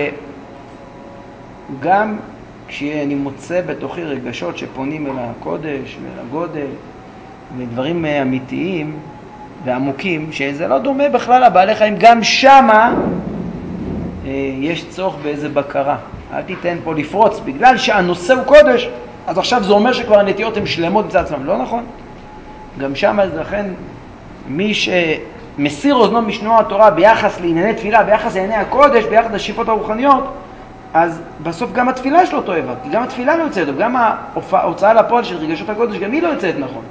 שגם כשאני מוצא בתוכי רגשות שפונים אל הקודש ואל הגודל ודברים אמיתיים ועמוקים, שזה לא דומה בכלל לבעלי חיים, גם שמה יש צורך באיזה בקרה. אל תיתן פה לפרוץ, בגלל שהנושא הוא קודש, אז עכשיו זה אומר שכבר הנטיות הן שלמות מצד עצמם. לא נכון. גם שמה, לכן מי שמסיר אוזנו משמוע התורה ביחס לענייני תפילה, ביחס לענייני הקודש, ביחס לשאיפות הרוחניות, אז בסוף גם התפילה שלו טועה, כי גם התפילה לא יוצאת, גם ההוצאה לפועל של רגשות הקודש, גם היא לא יוצאת נכון.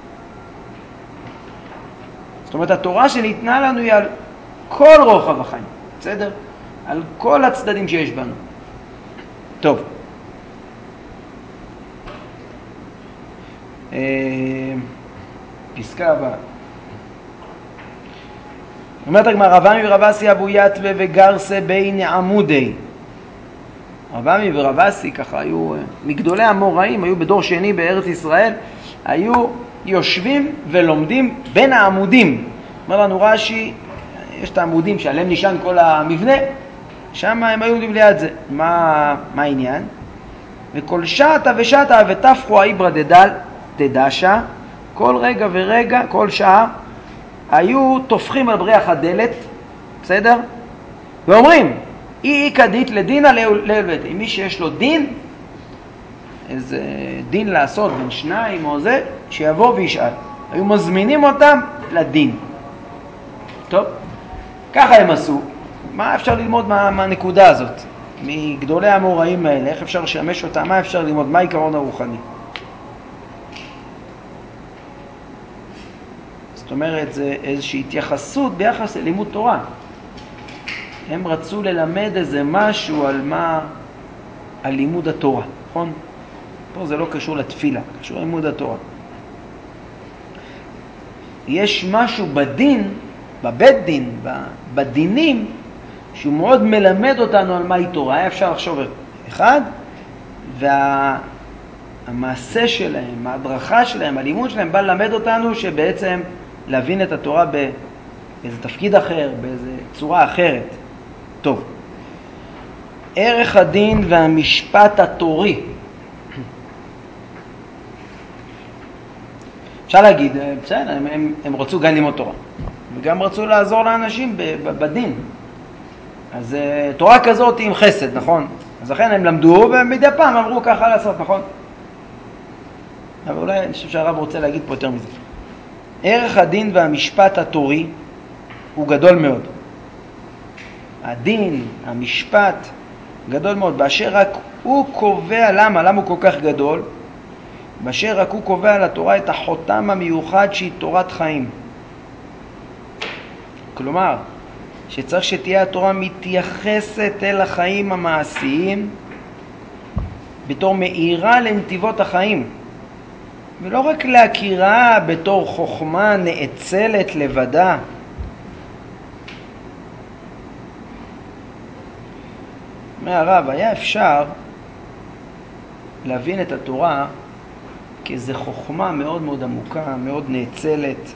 זאת אומרת, התורה שניתנה לנו היא על כל רוחב החיים, בסדר? על כל הצדדים שיש בנו. טוב. פסקה הבאה. אומרת הגמרא, רב עמי ורב אסי אבו יתווה וגרסה בין עמודי. רב עמי ורב אסי ככה היו מגדולי המוראים, היו בדור שני בארץ ישראל, היו יושבים ולומדים בין העמודים. אומר לנו רש"י, יש את העמודים שעליהם נשען כל המבנה, שם הם היו עומדים ליד זה. מה העניין? וכל שעתה ושעתה ותפחו האיברא דדשה, כל רגע ורגע, כל שעה, היו תופחים על בריח הדלת, בסדר? ואומרים, אי כדית לדינה ללבט. אם מי שיש לו דין, איזה דין לעשות בין שניים או זה, שיבוא וישאל. היו מזמינים אותם לדין. טוב, ככה הם עשו. מה אפשר ללמוד מהנקודה הזאת? מגדולי המוראים האלה, איך אפשר לשמש אותם? מה אפשר ללמוד? מה העיקרון הרוחני? זאת אומרת, זה איזושהי התייחסות ביחס ללימוד תורה. הם רצו ללמד איזה משהו על לימוד התורה, נכון? פה זה לא קשור לתפילה, קשור ללימוד התורה. יש משהו בדין, בבית דין, בדינים, שהוא מאוד מלמד אותנו על מהי תורה. היה אפשר לחשוב אחד, והמעשה שלהם, ההדרכה שלהם, הלימוד שלהם, בא ללמד אותנו שבעצם להבין את התורה באיזה תפקיד אחר, באיזה צורה אחרת. טוב. ערך הדין והמשפט התורי. אפשר להגיד, בסדר, הם רצו גם ללמוד תורה, וגם רצו לעזור לאנשים בדין. אז תורה כזאת היא עם חסד, נכון? אז לכן הם למדו, ומדי פעם אמרו ככה לעשות, נכון? אבל אולי אני חושב שהרב רוצה להגיד פה יותר מזה. ערך הדין והמשפט התורי הוא גדול מאוד. הדין, המשפט, גדול מאוד. באשר רק הוא קובע, למה הוא כל כך גדול? באשר רק הוא קובע לתורה את החותם המיוחד שהיא תורת חיים. כלומר, שצריך שתהיה התורה מתייחסת אל החיים המעשיים בתור מאירה לנתיבות החיים, ולא רק להכירה בתור חוכמה נאצלת לבדה. מהרב, היה אפשר להבין את התורה כאיזו חוכמה מאוד מאוד עמוקה, מאוד נאצלת,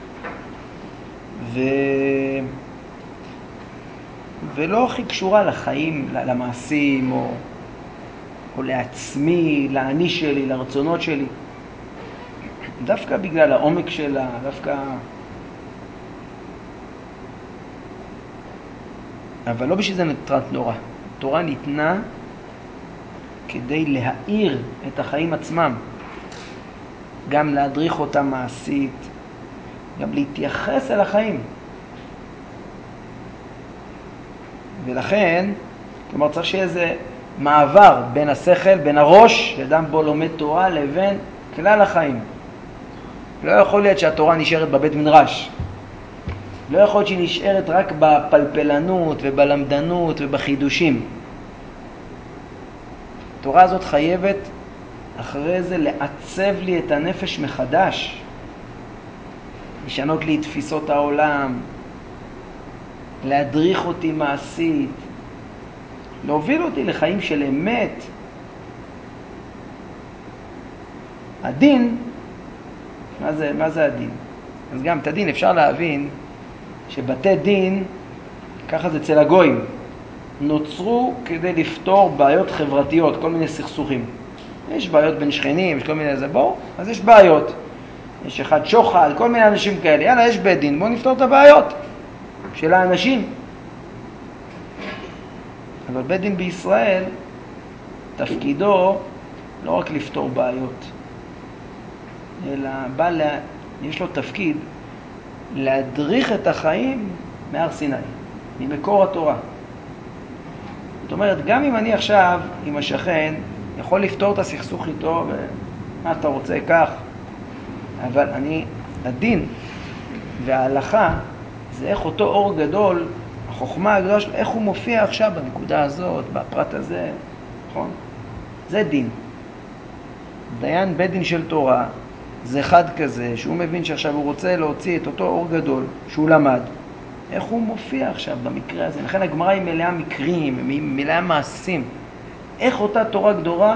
ולא הכי קשורה לחיים, למעשים, או לעצמי, לאני שלי, לרצונות שלי. דווקא בגלל העומק שלה, דווקא... אבל לא בשביל זה נתרת תורה. תורה ניתנה כדי להאיר את החיים עצמם, גם להדריך אותם מעשית, גם להתייחס אל החיים. ולכן, כלומר צריך שיהיה איזה מעבר בין השכל, בין הראש, שאדם בו לומד תורה, לבין כלל החיים. לא יכול להיות שהתורה נשארת בבית מדרש. לא יכול להיות שהיא נשארת רק בפלפלנות ובלמדנות ובחידושים. התורה הזאת חייבת אחרי זה לעצב לי את הנפש מחדש, לשנות לי את תפיסות העולם, להדריך אותי מעשית, להוביל אותי לחיים של אמת. הדין, מה זה הדין? אז גם את הדין אפשר להבין שבתי דין, ככה זה אצל הגויים, נוצרו כדי לפתור בעיות חברתיות, כל מיני סכסוכים. יש בעיות בין שכנים, יש כל מיני זה, בואו, אז יש בעיות. יש אחד שוחד, כל מיני אנשים כאלה, יאללה, יש בית דין, בואו נפתור את הבעיות של האנשים. אבל בית דין בישראל, תפקידו לא רק לפתור בעיות, אלא יש לו תפקיד להדריך את החיים מהר סיני, ממקור התורה. זאת אומרת, גם אם אני עכשיו עם השכן יכול לפתור את הסכסוך איתו, ומה אתה רוצה כך, אבל הדין וההלכה זה איך אותו אור גדול, החוכמה הגדולה שלו, איך הוא מופיע עכשיו בנקודה הזאת, בפרט הזה, נכון? זה דין. דיין בית דין של תורה זה אחד כזה שהוא מבין שעכשיו הוא רוצה להוציא את אותו אור גדול שהוא למד, איך הוא מופיע עכשיו במקרה הזה. לכן הגמרא היא מלאה מקרים, היא מלאה מעשים. איך אותה תורה גדולה,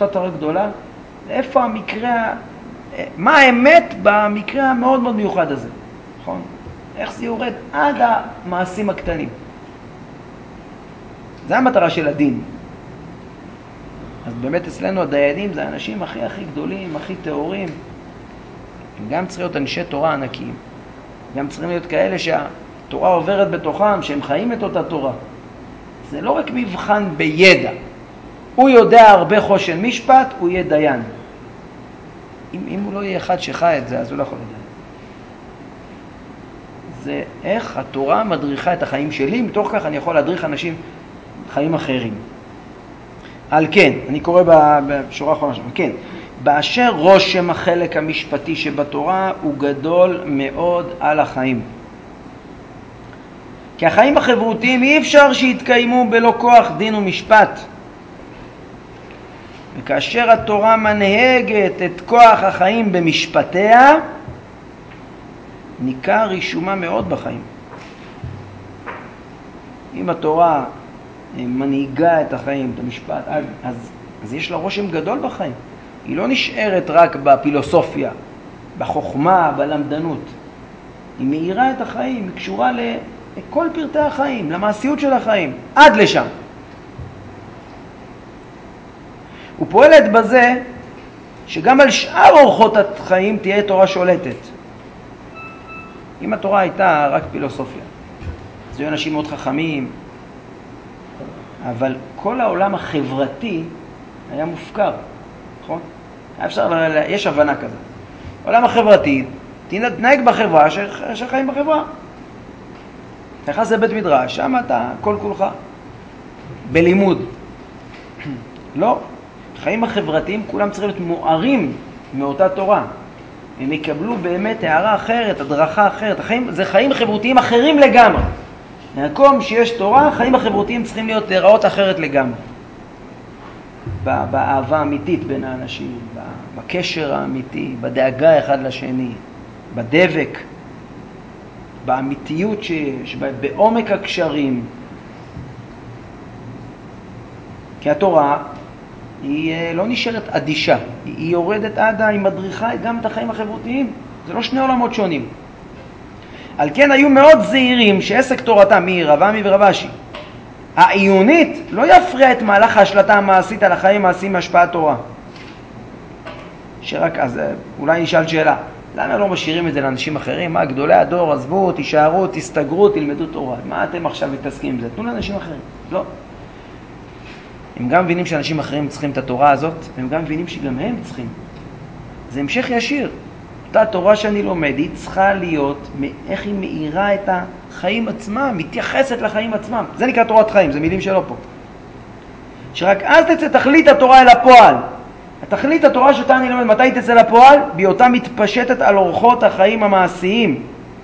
איפה המקרה, מה האמת במקרה המאוד מאוד מיוחד הזה, נכון? איך זה יורד עד המעשים הקטנים. זה המטרה של הדין. אז באמת אצלנו הדיינים זה האנשים הכי גדולים, הכי טהורים. הם גם צריכים להיות אנשי תורה ענקיים. גם צריכים להיות כאלה שהתורה עוברת בתוכם, שהם חיים את אותה תורה. זה לא רק מבחן בידע. הוא יודע הרבה חושן משפט, הוא יהיה דיין. אם הוא לא יהיה אחד שחי את זה, אז הוא לא יכול לדעת. זה איך התורה מדריכה את החיים שלי, מתוך כך אני יכול להדריך אנשים חיים אחרים. על כן, אני קורא בשורה האחרונה שלנו, כן, באשר רושם החלק המשפטי שבתורה הוא גדול מאוד על החיים. כי החיים החברותיים אי אפשר שיתקיימו בלא כוח דין ומשפט. וכאשר התורה מנהגת את כוח החיים במשפטיה, ניכר רישומה מאוד בחיים. אם התורה מנהיגה את החיים, את המשפט, אז יש לה רושם גדול בחיים. היא לא נשארת רק בפילוסופיה, בחוכמה, בלמדנות. היא מאירה את החיים, היא קשורה לכל פרטי החיים, למעשיות של החיים, עד לשם. ופועלת בזה שגם על שאר אורחות החיים תהיה תורה שולטת. אם התורה הייתה רק פילוסופיה, אז היו אנשים מאוד חכמים, אבל כל העולם החברתי היה מופקר, נכון? יש הבנה כזאת. העולם החברתי, תנהג בחברה שחיים בחברה. נכנס לבית מדרש, שם אתה כל כולך בלימוד. לא, החיים החברתיים כולם צריכים להיות מוארים מאותה תורה. הם יקבלו באמת הערה אחרת, הדרכה אחרת. זה חיים חברתיים אחרים לגמרי. במקום שיש תורה, החיים החברתיים צריכים להיראות אחרת לגמרי. באהבה האמיתית בין האנשים, בקשר האמיתי, בדאגה אחד לשני, בדבק, באמיתיות שיש, בעומק הקשרים. כי התורה היא לא נשארת אדישה, היא יורדת היא מדריכה גם את החיים החברתיים. זה לא שני עולמות שונים. על כן היו מאוד זהירים שעסק תורתם רב עמי ורב אשי העיונית לא יפריע את מהלך ההשלטה המעשית על החיים המעשיים מהשפעת תורה. שרק אז אולי נשאל שאלה, למה לא משאירים את זה לאנשים אחרים? מה, גדולי הדור עזבו, תישארו, תסתגרו, תלמדו תורה. מה אתם עכשיו מתעסקים עם זה? תנו לאנשים אחרים. לא. הם גם מבינים שאנשים אחרים צריכים את התורה הזאת, הם גם מבינים שגם הם צריכים. זה המשך ישיר. אותה תורה שאני לומד, היא צריכה להיות איך היא מאירה את חיים עצמם, מתייחסת לחיים עצמם. זה נקרא תורת חיים, זה מילים שלו פה. שרק אז תצא תכלית התורה אל הפועל. התכלית התורה שאותה אני לומד, מתי תצא לפועל? בהיותה מתפשטת על אורחות החיים המעשיים.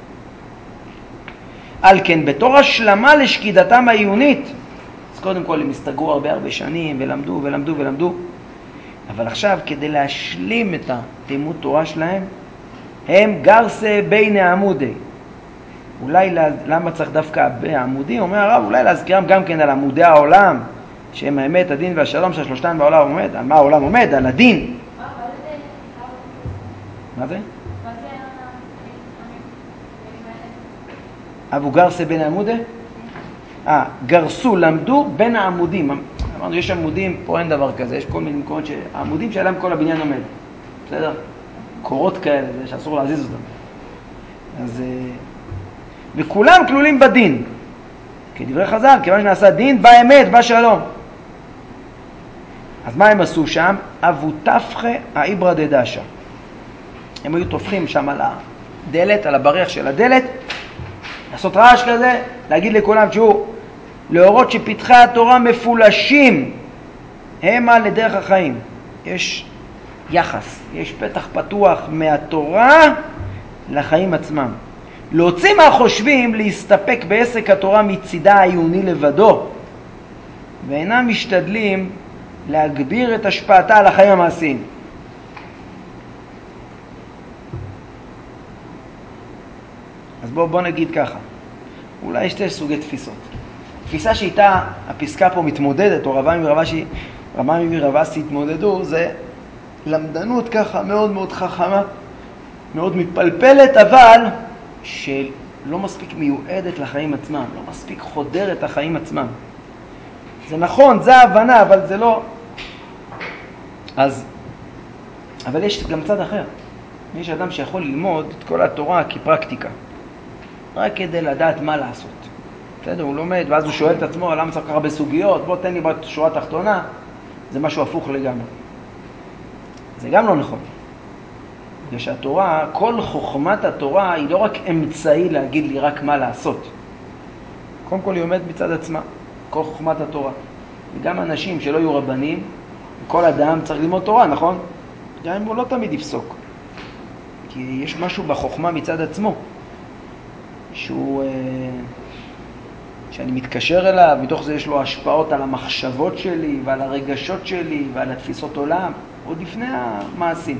על כן, בתור השלמה לשקידתם העיונית, אז קודם כל הם הסתגרו הרבה שנים ולמדו, אבל עכשיו כדי להשלים את הלימוד תורה שלהם, הם גרסה בין העמודי. אולי למה צריך דווקא בעמודי? אומר הרב, אולי להזכירם גם כן על עמודי העולם, שהם האמת, הדין והשלום שהשלושתן בעולם עומד. על מה העולם עומד? על הדין. מה זה? אבו גרסה בין העמודי? גרסו, למדו בין העמודים. אמרנו, יש עמודים, פה אין דבר כזה, יש כל מיני מקומות שהעמודים שעליהם כל הבניין עומד. בסדר? קורות כאלה, זה שאסור להזיז אותם. אז וכולם כלולים בדין. כדברי חז"ל, כיוון שנעשה דין, בא אמת, בא שלום. אז מה הם עשו שם? אבו תפחה האיברא דדשא. הם היו תופחים שם על הדלת, על הבריח של הדלת, לעשות רעש כזה, להגיד לכולם שהוא, להורות שפתחי התורה מפולשים, המה לדרך החיים. יש יחס, יש פתח פתוח מהתורה לחיים עצמם. להוציא מהחושבים להסתפק בעסק התורה מצידה העיוני לבדו, ואינם משתדלים להגביר את השפעתה על החיים המעשיים. אז בוא נגיד ככה, אולי יש שתי סוגי תפיסות. תפיסה שאיתה הפסקה פה מתמודדת, או רבן ורבסי התמודדו, זה למדנות ככה מאוד מאוד חכמה, מאוד מתפלפלת, אבל שלא מספיק מיועדת לחיים עצמם, לא מספיק חודרת לחיים עצמם. זה נכון, זה ההבנה, אבל זה לא. אבל יש גם צד אחר. יש אדם שיכול ללמוד את כל התורה כפרקטיקה, רק כדי לדעת מה לעשות. בסדר, הוא לומד, ואז הוא שואל את עצמו, למה צריך ככה בסוגיות? בוא תן לי בשורה התחתונה. זה משהו הפוך לגמרי. זה גם לא נכון. בגלל שהתורה, כל חוכמת התורה היא לא רק אמצעי להגיד לי רק מה לעשות. קודם כל היא עומדת מצד עצמה, כל חוכמת התורה. וגם אנשים שלא יהיו רבנים, כל אדם צריך ללמוד תורה, נכון? גם אם הוא לא תמיד יפסוק. כי יש משהו בחוכמה מצד עצמו, שאני מתקשר אליו, מתוך זה יש לו השפעות על המחשבות שלי ועל הרגשות שלי ועל התפיסות עולם, עוד לפני המעשים.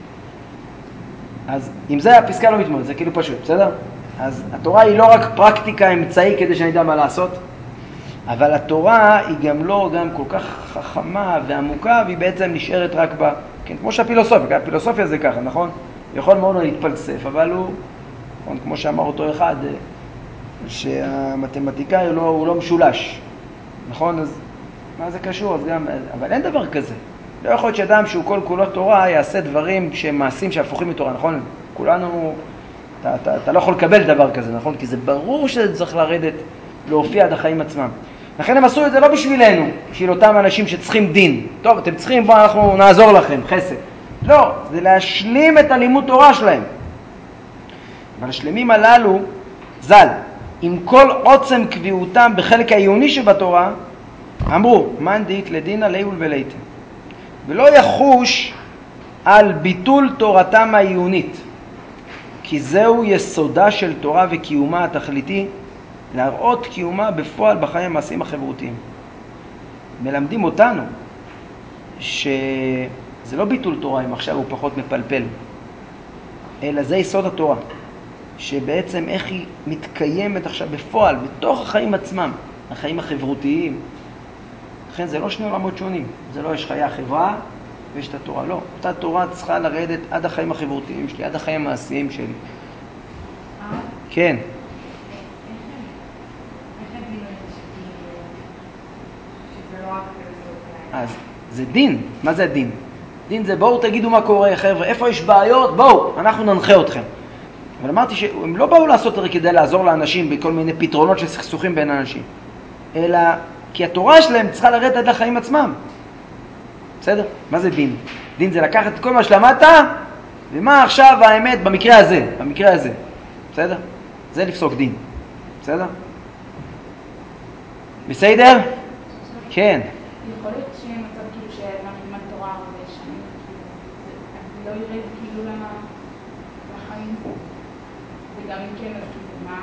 אז אם זה הפסקה לא מתמודד, זה כאילו פשוט, בסדר? אז התורה היא לא רק פרקטיקה, אמצעי כדי שאני אדע מה לעשות, אבל התורה היא גם לא כל כך חכמה ועמוקה, והיא בעצם נשארת רק כן, כמו שהפילוסופיה, הפילוסופיה זה ככה, נכון? יכול מאוד להתפלסף, אבל הוא, כמו שאמר אותו אחד, שהמתמטיקאי הוא לא משולש, נכון? אז מה זה קשור? אז גם, אבל אין דבר כזה. לא יכול להיות שאדם שהוא כל כולו תורה יעשה דברים שהם מעשים שהפוכים מתורה, נכון? כולנו, אתה לא יכול לקבל דבר כזה, נכון? כי זה ברור שזה צריך לרדת, להופיע עד החיים עצמם. לכן הם עשו את זה לא בשבילנו, בשביל אותם אנשים שצריכים דין. טוב, אתם צריכים, בואו אנחנו נעזור לכם, חסד. לא, זה להשלים את הלימוד תורה שלהם. אבל השלמים הללו, ז"ל, עם כל עוצם קביעותם בחלק העיוני שבתורה, אמרו, מן דאית לדינא ליהול ולייתן. ולא יחוש על ביטול תורתם העיונית, כי זהו יסודה של תורה וקיומה התכליתי, להראות קיומה בפועל בחיים המעשיים החברותיים. מלמדים אותנו שזה לא ביטול תורה אם עכשיו הוא פחות מפלפל, אלא זה יסוד התורה, שבעצם איך היא מתקיימת עכשיו בפועל, בתוך החיים עצמם, החיים החברותיים. לכן זה לא שני עולמות שונים, זה לא יש חיי החברה ויש את התורה, לא. אותה תורה צריכה לרדת עד החיים החברותיים שלי, עד החיים המעשיים שלי. כן. אז זה דין. מה זה הדין? דין זה בואו תגידו מה קורה, חבר'ה, איפה יש בעיות? בואו, אנחנו ננחה אתכם. אבל אמרתי שהם לא באו לעשות רק כדי לעזור לאנשים בכל מיני פתרונות של סכסוכים בין אנשים, אלא כי התורה שלהם צריכה לרדת עד לחיים עצמם. בסדר? מה זה דין? דין זה לקחת את כל מה שלמדת, ומה עכשיו האמת במקרה הזה, בסדר? זה לפסוק דין. בסדר? בסדר? כן. יכול להיות שיהיה מצב כאילו שאדם ילמד תורה הרבה שנים, לא ירד כאילו לחיים, וגם אם כן, אז כאילו, מה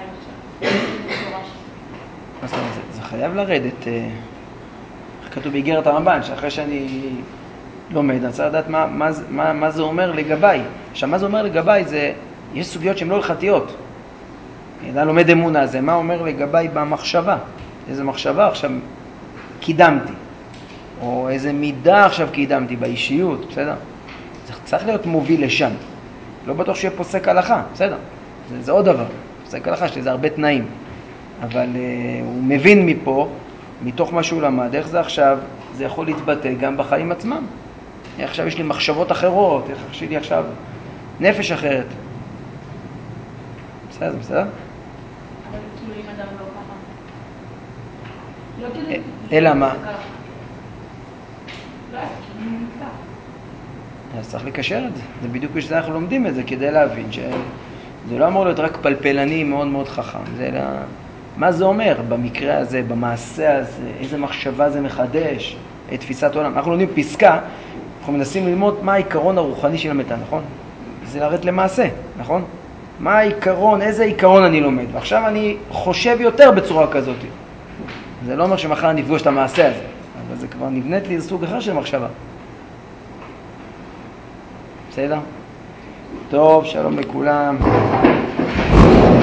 אפשר? זה חייב לרדת. איך כתוב באיגרת הרמב"ן, שאחרי שאני לומד, אני צריך לדעת מה זה אומר לגביי. עכשיו, מה זה אומר לגביי זה, יש סוגיות שהן לא הלכתיות. אני לומד אמונה, זה מה אומר לגביי במחשבה. איזה מחשבה עכשיו קידמתי, או איזה מידה עכשיו קידמתי באישיות, בסדר? זה צריך להיות מוביל לשם. לא בטוח שיהיה פוסק הלכה, בסדר? זה עוד דבר. פוסק הלכה יש לזה הרבה תנאים. אבל הוא מבין מפה, מתוך מה שהוא למד, איך זה עכשיו, זה יכול להתבטא גם בחיים עצמם. עכשיו יש לי מחשבות אחרות, איך יש לי עכשיו נפש אחרת. בסדר, בסדר? אבל כאילו אם אדם לא ככה. לא כאילו... אלא מה? לא, אז כאילו נמצא. אז צריך לקשר את זה. זה בדיוק כשזה אנחנו לומדים את זה, כדי להבין שזה לא אמור להיות רק פלפלני מאוד מאוד חכם. זה אלא... מה זה אומר במקרה הזה, במעשה הזה, איזה מחשבה זה מחדש, את תפיסת עולם. אנחנו לומדים פסקה, אנחנו מנסים ללמוד מה העיקרון הרוחני של המתן, נכון? זה לרדת למעשה, נכון? מה העיקרון, איזה עיקרון אני לומד? ועכשיו אני חושב יותר בצורה כזאת. זה לא אומר שמחר אני אפגוש את המעשה הזה, אבל זה כבר נבנית לי סוג אחר של מחשבה. בסדר? טוב, שלום לכולם.